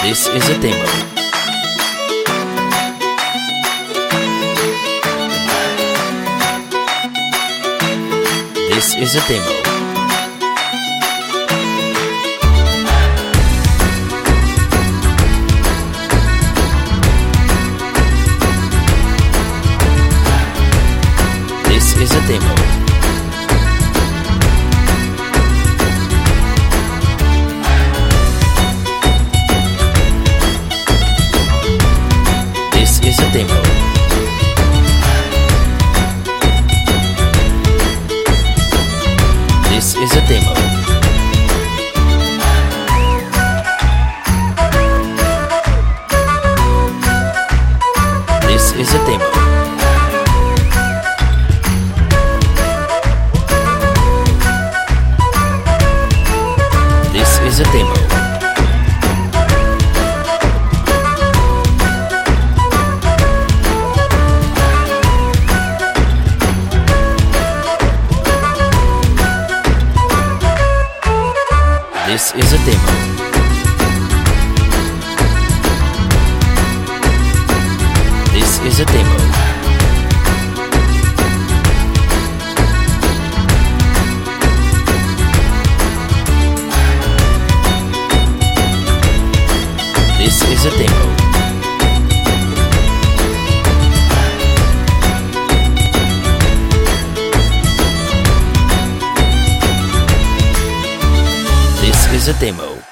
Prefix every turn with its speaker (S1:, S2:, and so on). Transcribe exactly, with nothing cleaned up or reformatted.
S1: This is a demo. This is a demo. This is a demo. This is a demo. This is a demo. This is a demo. This is a demo. This is a demo. This is a demo. This is a demo. This is a demo.